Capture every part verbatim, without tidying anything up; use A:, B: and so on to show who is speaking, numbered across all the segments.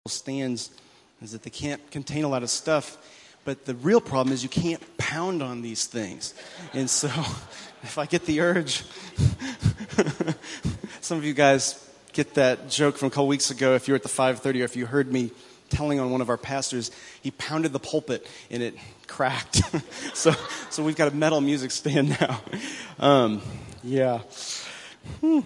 A: stands is that they can't contain a lot of stuff, but the real problem is you can't pound on these things. And so if I get the urge, some of you guys get that joke from a couple weeks ago if you were at the five thirty or if you heard me telling on one of our pastors, he pounded the pulpit and it cracked. so so we've got a metal music stand now. Um, yeah. Hmm.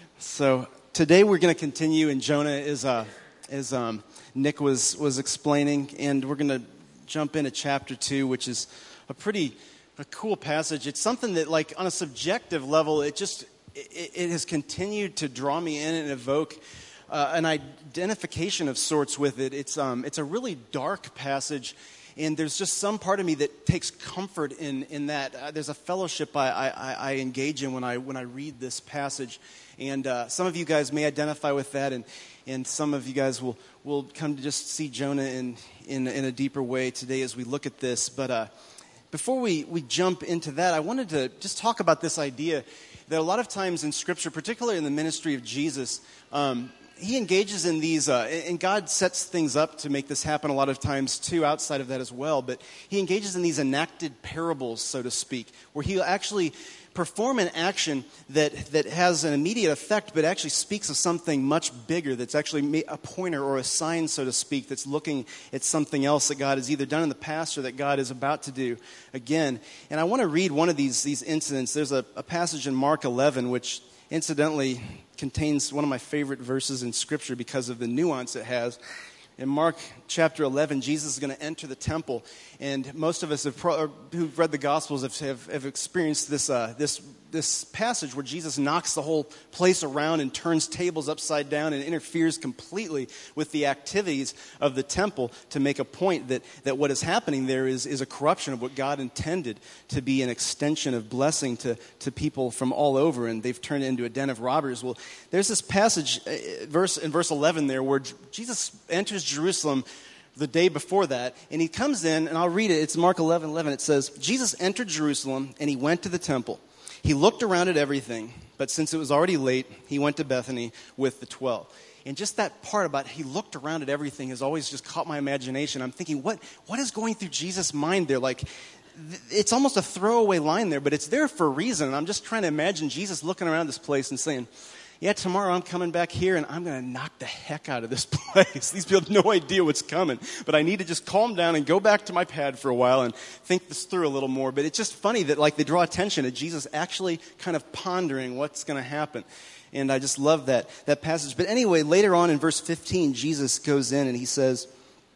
A: So today we're going to continue, and Jonah is uh, is um, Nick was was explaining, and we're going to jump into chapter two, which is a pretty a cool passage. It's something that, like, on a subjective level, it just it, it has continued to draw me in and evoke uh, an identification of sorts with it. It's um it's a really dark passage. And there's just some part of me that takes comfort in in that. Uh, there's a fellowship I, I, I engage in when I when I read this passage, and uh, some of you guys may identify with that, and and some of you guys will will come to just see Jonah in in, in a deeper way today as we look at this. But uh, before we, we jump into that, I wanted to just talk about this idea that a lot of times in Scripture, particularly in the ministry of Jesus, um, he engages in these, uh, and God sets things up to make this happen a lot of times too, outside of that as well, but he engages in these enacted parables, so to speak, where he'll actually perform an action that, that has an immediate effect, but actually speaks of something much bigger, that's actually a pointer or a sign, so to speak, that's looking at something else that God has either done in the past or that God is about to do again. And I want to read one of these, these incidents. There's a, a passage in Mark eleven, which incidentally contains one of my favorite verses in Scripture because of the nuance it has. In Mark chapter eleven, Jesus is going to enter the temple, and most of us have pro- who've read the Gospels have have, have experienced this uh, this this passage where Jesus knocks the whole place around and turns tables upside down and interferes completely with the activities of the temple to make a point that that what is happening there is is a corruption of what God intended to be an extension of blessing to to people from all over, and they've turned it into a den of robbers. Well, there's this passage uh, verse in verse eleven there where Jesus enters Jerusalem the day before that, and he comes in, and I'll read it. It's Mark eleven eleven. It says, Jesus entered Jerusalem, and he went to the temple. He looked around at everything, but since it was already late, he went to Bethany with the twelve. And just that part about he looked around at everything has always just caught my imagination. I'm thinking, what what is going through Jesus' mind there? Like, th- it's almost a throwaway line there, but it's there for a reason. And I'm just trying to imagine Jesus looking around this place and saying, yeah, tomorrow I'm coming back here and I'm going to knock the heck out of this place. These people have no idea what's coming. But I need to just calm down and go back to my pad for a while and think this through a little more. But it's just funny that, like, they draw attention to Jesus actually kind of pondering what's going to happen. And I just love that, that passage. But anyway, later on in verse fifteen, Jesus goes in and he says,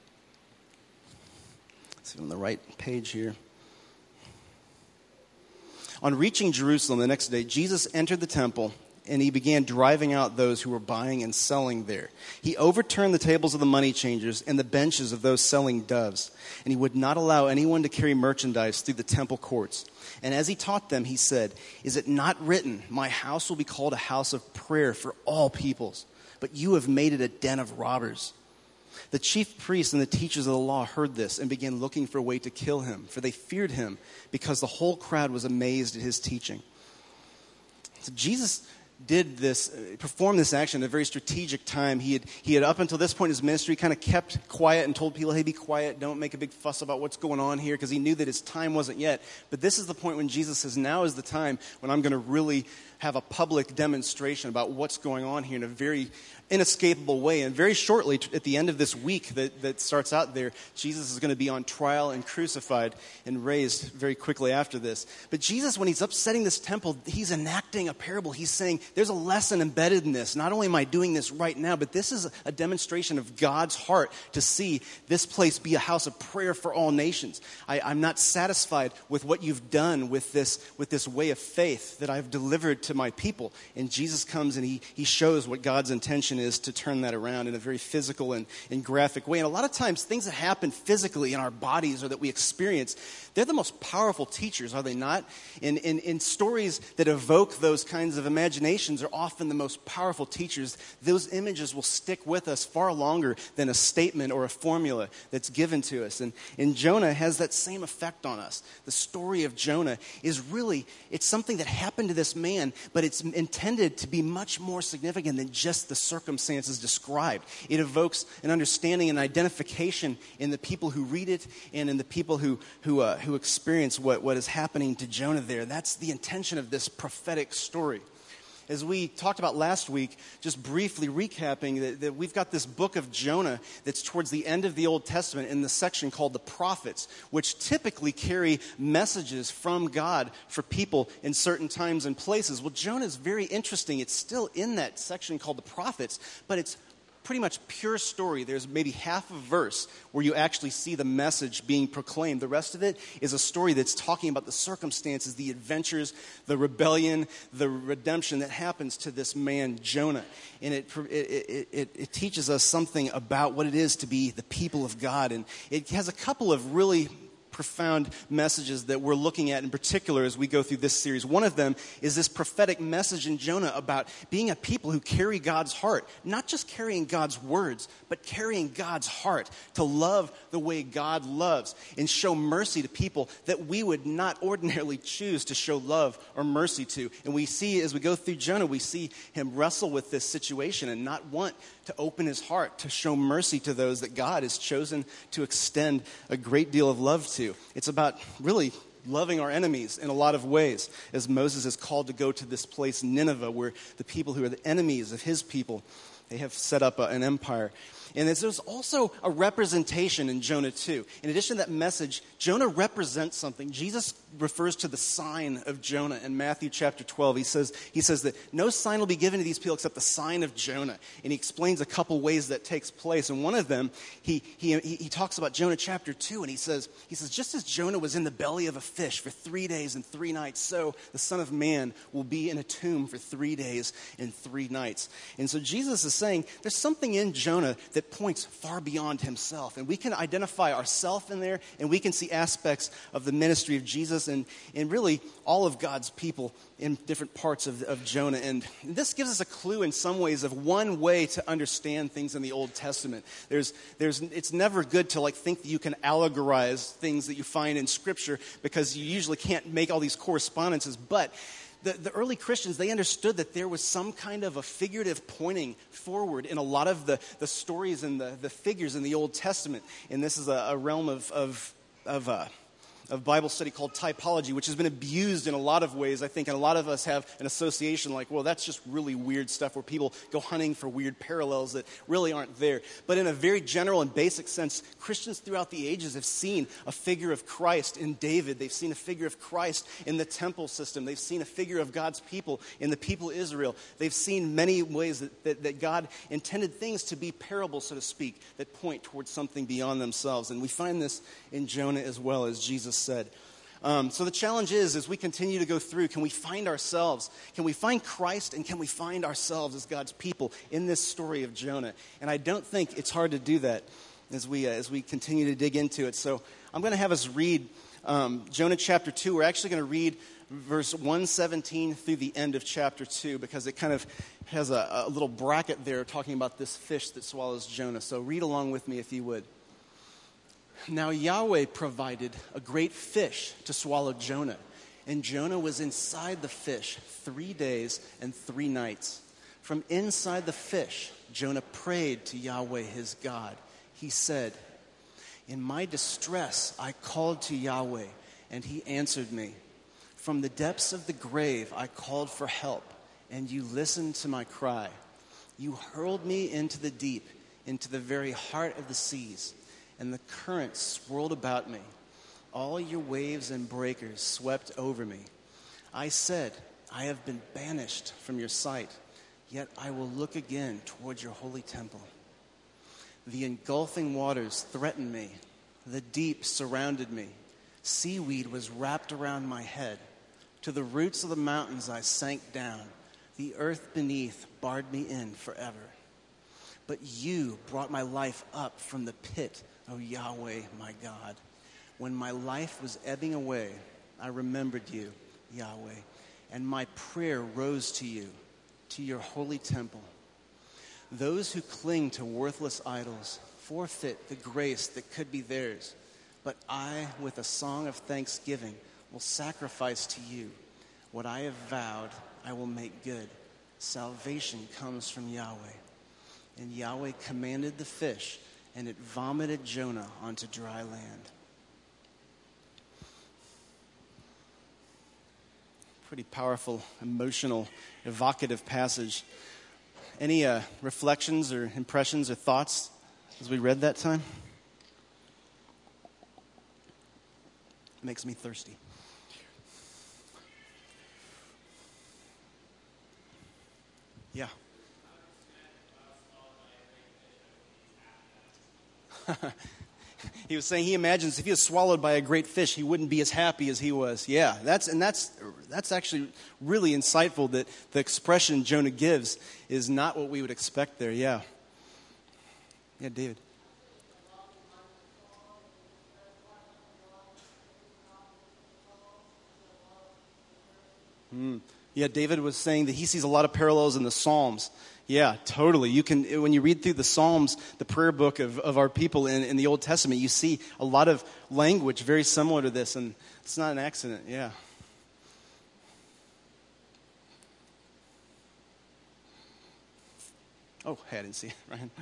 A: let's see, on the right page here. On reaching Jerusalem the next day, Jesus entered the temple, and he began driving out those who were buying and selling there. He overturned the tables of the money changers and the benches of those selling doves, and he would not allow anyone to carry merchandise through the temple courts. And as he taught them, he said, "Is it not written, 'My house will be called a house of prayer for all peoples,' but you have made it a den of robbers." The chief priests and the teachers of the law heard this and began looking for a way to kill him, for they feared him because the whole crowd was amazed at his teaching. So Jesus did this, performed this action at a very strategic time. He had, he had up until this point in his ministry kind of kept quiet and told people, hey, be quiet, don't make a big fuss about what's going on here, because he knew that his time wasn't yet. But this is the point when Jesus says, now is the time when I'm going to really have a public demonstration about what's going on here in a very inescapable way. And very shortly, at the end of this week that, that starts out there, Jesus is going to be on trial and crucified and raised very quickly after this. But Jesus, when he's upsetting this temple, he's enacting a parable. He's saying, there's a lesson embedded in this. Not only am I doing this right now, but this is a demonstration of God's heart to see this place be a house of prayer for all nations. I, I'm not satisfied with what you've done with this, with this way of faith that I've delivered to my people. And Jesus comes and he, he shows what God's intention is to turn that around in a very physical and, and graphic way. And a lot of times things that happen physically in our bodies or that we experience, they're the most powerful teachers, are they not? In, in, in stories that evoke those kinds of imagination, illustrations are often the most powerful teachers. Those images will stick with us far longer than a statement or a formula that's given to us. And, and Jonah has that same effect on us. The story of Jonah is really, it's something that happened to this man, but it's intended to be much more significant than just the circumstances described. It evokes an understanding and identification in the people who read it and in the people who who uh, who experience what, what is happening to Jonah there. That's the intention of this prophetic story. As we talked about last week, just briefly recapping, that, that we've got this book of Jonah that's towards the end of the Old Testament in the section called the prophets, which typically carry messages from God for people in certain times and places. Well, Jonah is very interesting. It's still in that section called the prophets, but it's pretty much pure story. There's maybe half a verse where you actually see the message being proclaimed. The rest of it is a story that's talking about the circumstances, the adventures, the rebellion, the redemption that happens to this man, Jonah. And it, it, it, it teaches us something about what it is to be the people of God. And it has a couple of really profound messages that we're looking at in particular as we go through this series. One of them is this prophetic message in Jonah about being a people who carry God's heart, not just carrying God's words, but carrying God's heart to love the way God loves and show mercy to people that we would not ordinarily choose to show love or mercy to. And we see, as we go through Jonah, we see him wrestle with this situation and not want to open his heart to show mercy to those that God has chosen to extend a great deal of love to. It's about really loving our enemies in a lot of ways, as Moses is called to go to this place, Nineveh, where the people who are the enemies of his people, they have set up a, an empire. And there's also a representation in Jonah two. In addition to that message, Jonah represents something. Jesus refers to the sign of Jonah in Matthew chapter twelve. He says, he says that no sign will be given to these people except the sign of Jonah. And he explains a couple ways that takes place. And one of them, he he he talks about Jonah chapter two, and he says, he says, just as Jonah was in the belly of a fish for three days and three nights, so the Son of Man will be in a tomb for three days and three nights. And so Jesus is saying there's something in Jonah that points far beyond himself. And we can identify ourselves in there, and we can see aspects of the ministry of Jesus and, and really all of God's people in different parts of, of Jonah. And this gives us a clue in some ways of one way to understand things in the Old Testament. There's, there's, it's never good to like think that you can allegorize things that you find in Scripture, because you usually can't make all these correspondences. But The, the early Christians, they understood that there was some kind of a figurative pointing forward in a lot of the, the stories and the, the figures in the Old Testament. And this is a, a realm of, of, of uh, of Bible study called typology, which has been abused in a lot of ways, I think, and a lot of us have an association like, well, that's just really weird stuff where people go hunting for weird parallels that really aren't there. But in a very general and basic sense, Christians throughout the ages have seen a figure of Christ in David. They've seen a figure of Christ in the temple system. They've seen a figure of God's people in the people of Israel. They've seen many ways that, that, that God intended things to be parables, so to speak, that point towards something beyond themselves. And we find this in Jonah as well, as Jesus said. Um, so the challenge is, as we continue to go through, can we find ourselves? Can we find Christ, and can we find ourselves as God's people in this story of Jonah? And I don't think it's hard to do that as we uh, as we continue to dig into it. So I'm going to have us read um, Jonah chapter two. We're actually going to read verse one seventeen through the end of chapter two, because it kind of has a, a little bracket there talking about this fish that swallows Jonah. So read along with me if you would. Now Yahweh provided a great fish to swallow Jonah, and Jonah was inside the fish three days and three nights. From inside the fish, Jonah prayed to Yahweh his God. He said, "In my distress I called to Yahweh, and he answered me. From the depths of the grave I called for help, and you listened to my cry. You hurled me into the deep, into the very heart of the seas, and the currents swirled about me. All your waves and breakers swept over me. I said, I have been banished from your sight, yet I will look again toward your holy temple. The engulfing waters threatened me. The deep surrounded me. Seaweed was wrapped around my head. To the roots of the mountains I sank down. The earth beneath barred me in forever. But you brought my life up from the pit, O Yahweh, my God. When my life was ebbing away, I remembered you, Yahweh, and my prayer rose to you. to your holy temple. Those who cling to worthless idols forfeit the grace that could be theirs. But I, with a song of thanksgiving, will sacrifice to you. What I have vowed, I will make good. Salvation comes from Yahweh. And Yahweh commanded the fish, and it vomited Jonah onto dry land. Pretty powerful, emotional, evocative passage. Any uh, reflections or impressions or thoughts as we read that time? Makes me thirsty. Yeah. He was saying he imagines if he was swallowed by a great fish, he wouldn't be as happy as he was. Yeah, that's and that's that's actually really insightful that the expression Jonah gives is not what we would expect there. Yeah. Yeah, David. Hmm. Yeah, David was saying that he sees a lot of parallels in the Psalms. Yeah, totally. You can, when you read through the Psalms, the prayer book of, of our people in, in the Old Testament, you see a lot of language very similar to this, and it's not an accident. Yeah. Oh, hey, I didn't see it, Ryan.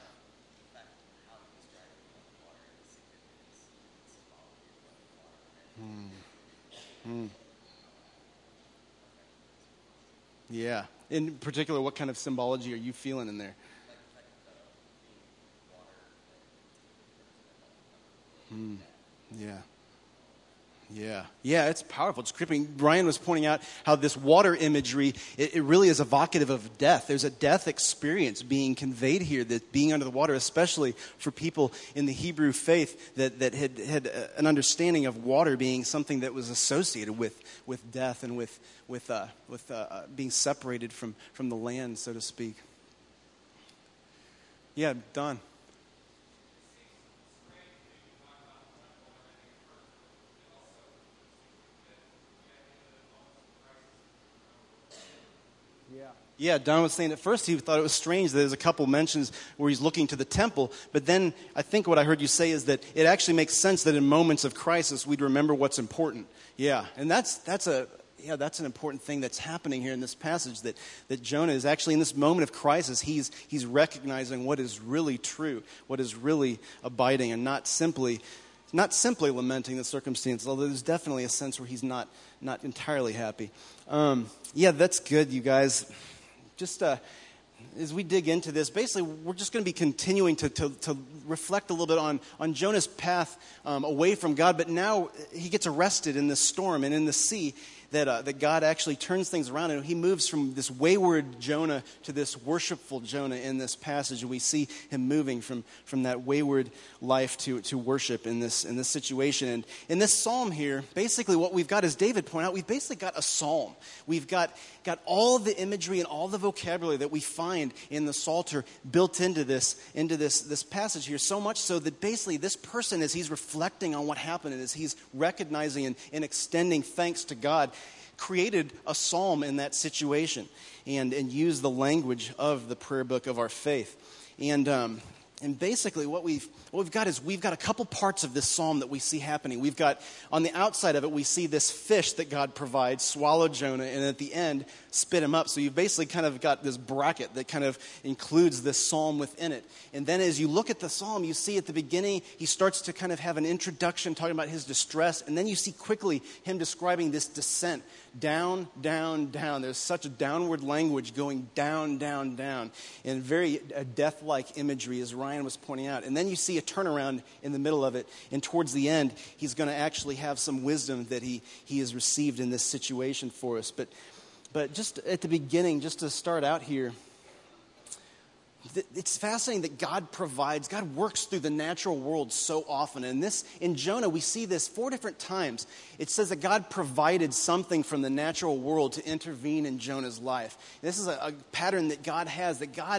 A: Hmm. Hmm. Yeah. In particular, what kind of symbology are you feeling in there? Hmm. Yeah. Yeah. Yeah, it's powerful. It's creeping. Brian was pointing out how this water imagery, it, it really is evocative of death. There's a death experience being conveyed here, that being under the water, especially for people in the Hebrew faith that, that had, had an understanding of water being something that was associated with, with death and with, with, uh, with uh, being separated from, from the land, so to speak. Yeah, Don. Yeah, Don was saying at first he thought it was strange that there's a couple mentions where he's looking to the temple, but then I think what I heard you say is that it actually makes sense that in moments of crisis we'd remember what's important. Yeah, and that's that's a yeah, that's an important thing that's happening here in this passage, that, that Jonah is actually in this moment of crisis, he's he's recognizing what is really true, what is really abiding, and not simply not simply lamenting the circumstances, although there's definitely a sense where he's not not entirely happy. Um, yeah, that's good, you guys. Just uh, as we dig into this, basically we're just going to be continuing to, to, to reflect a little bit on, on Jonah's path um, away from God, but now he gets arrested in this storm and in the sea, that uh, that God actually turns things around, and he moves from this wayward Jonah to this worshipful Jonah in this passage, and we see him moving from, from that wayward life to, to worship in this in this situation. And in this psalm here, basically what we've got, as David pointed out, we've basically got a psalm. We've got, got all the imagery and all the vocabulary that we find in the Psalter built into this, into this, this passage here, so much so that basically this person, as he's reflecting on what happened and as he's recognizing and, and extending thanks to God, created a psalm in that situation and, and used the language of the prayer book of our faith. And um, and basically what we've what we've got is we've got a couple parts of this psalm that we see happening. We've got, on the outside of it, we see this fish that God provides swallow Jonah, and at the end spit him up. So you've basically kind of got this bracket that kind of includes this psalm within it. And then as you look at the psalm, you see at the beginning he starts to kind of have an introduction talking about his distress, and then you see quickly him describing this descent down, down, down. There's such a downward language going down, down, down, and very uh, death-like imagery, as Ryan was pointing out. And then you see a turnaround in the middle of it, and towards the end, he's going to actually have some wisdom that he, he has received in this situation for us. But, but just at the beginning, just to start out here, it's fascinating that God provides, God works through the natural world so often. And this, in Jonah, we see this four different times. It says that God provided something from the natural world to intervene in Jonah's life. And this is a, a pattern that God has, that God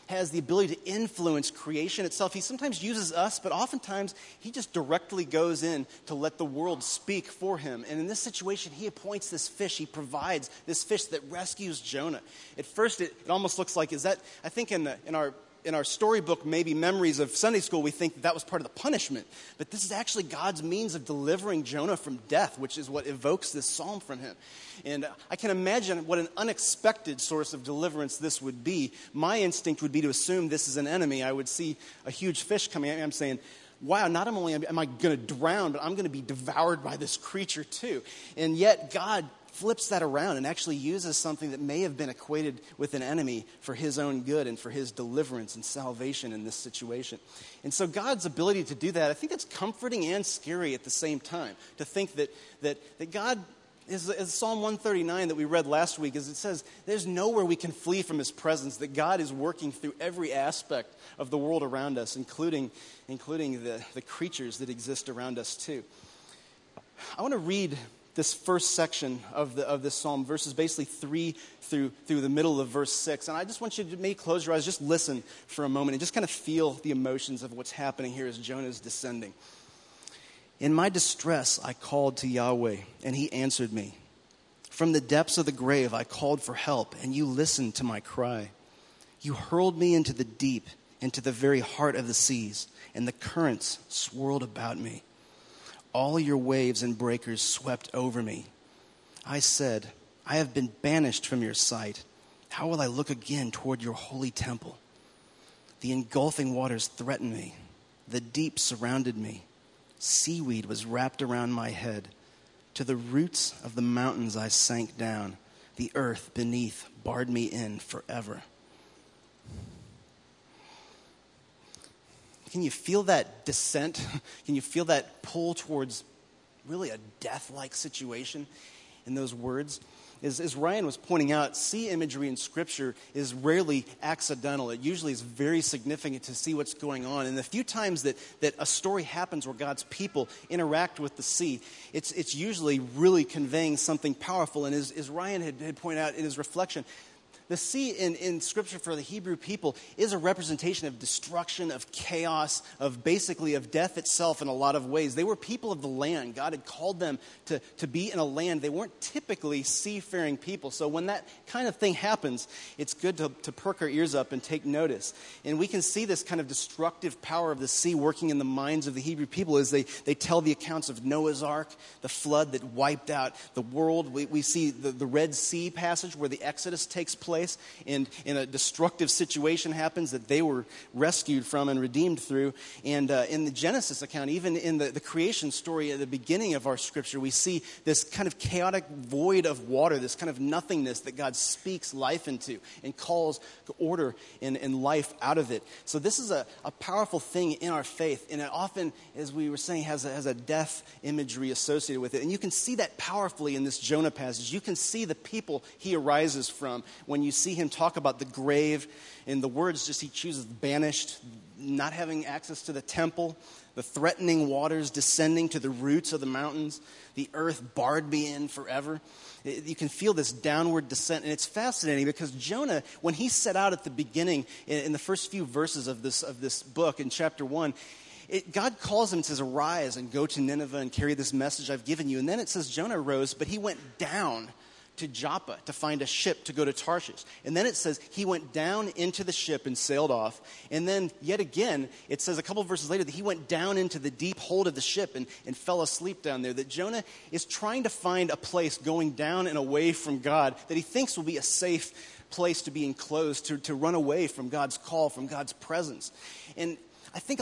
A: has the ability to influence creation itself. He sometimes uses us, but oftentimes he just directly goes in to let the world speak for him. And in this situation, he appoints this fish. He provides this fish that rescues Jonah. At first, it, it almost looks like, is that, I think in, the, in our in our storybook, maybe memories of Sunday school, we think that, that was part of the punishment. But this is actually God's means of delivering Jonah from death, which is what evokes this psalm from him. And I can imagine what an unexpected source of deliverance this would be. My instinct would be to assume this is an enemy. I would see a huge fish coming at me. I'm saying, wow, not only am I going to drown, but I'm going to be devoured by this creature too. And yet God flips that around and actually uses something that may have been equated with an enemy for his own good and for his deliverance and salvation in this situation. And so God's ability to do that, I think it's comforting and scary at the same time, to think that that, that God, is, as Psalm one thirty-nine that we read last week, as it says, there's nowhere we can flee from his presence, that God is working through every aspect of the world around us, including, including the, the creatures that exist around us too. I want to read this first section of the of this psalm, verses basically three through through the middle of verse six. And I just want you to maybe close your eyes, just listen for a moment, and just kind of feel the emotions of what's happening here as Jonah is descending. In my distress, I called to Yahweh, and he answered me. From the depths of the grave, I called for help, and you listened to my cry. You hurled me into the deep, into the very heart of the seas, and the currents swirled about me. All your waves and breakers swept over me. I said, I have been banished from your sight. How will I look again toward your holy temple? The engulfing waters threatened me. The deep surrounded me. Seaweed was wrapped around my head. To the roots of the mountains I sank down. The earth beneath barred me in forever. Can you feel that descent? Can you feel that pull towards really a death-like situation in those words? As, as Ryan was pointing out, sea imagery in Scripture is rarely accidental. It usually is very significant to see what's going on. And the few times that, that a story happens where God's people interact with the sea, it's, it's usually really conveying something powerful. And as, as Ryan had, had pointed out in his reflection, the sea in, in Scripture for the Hebrew people is a representation of destruction, of chaos, of basically of death itself in a lot of ways. They were people of the land. God had called them to, to be in a land. They weren't typically seafaring people. So when that kind of thing happens, it's good to, to perk our ears up and take notice. And we can see this kind of destructive power of the sea working in the minds of the Hebrew people as they, they tell the accounts of Noah's Ark, the flood that wiped out the world. We, we see the, the Red Sea passage where the Exodus takes place. And, and a destructive situation happens that they were rescued from and redeemed through. And uh, in the Genesis account, even in the, the creation story at the beginning of our Scripture, we see this kind of chaotic void of water, this kind of nothingness that God speaks life into and calls order and, and life out of it. So this is a, a powerful thing in our faith. And it often, as we were saying, has a, has a death imagery associated with it. And you can see that powerfully in this Jonah passage. You can see the people he arises from when you see him talk about the grave, and the words just he chooses: banished, not having access to the temple, the threatening waters descending to the roots of the mountains, the earth barred me in forever. You can feel this downward descent, and it's fascinating because Jonah, when he set out at the beginning, in the first few verses of this of this book in chapter one, It, God calls him and says, arise and go to Nineveh and carry this message I've given you. And then it says Jonah rose, but he went down to Joppa to find a ship to go to Tarshish. And then it says he went down into the ship and sailed off. And then yet again, it says a couple of verses later that he went down into the deep hold of the ship and, and fell asleep down there. That Jonah is trying to find a place going down and away from God that he thinks will be a safe place to be enclosed, to, to run away from God's call, from God's presence. And I think